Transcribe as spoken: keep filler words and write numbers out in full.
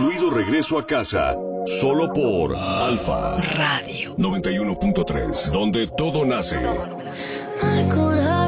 fluido regreso a casa, solo por Alfa Radio noventa y uno punto tres, donde todo nace. I could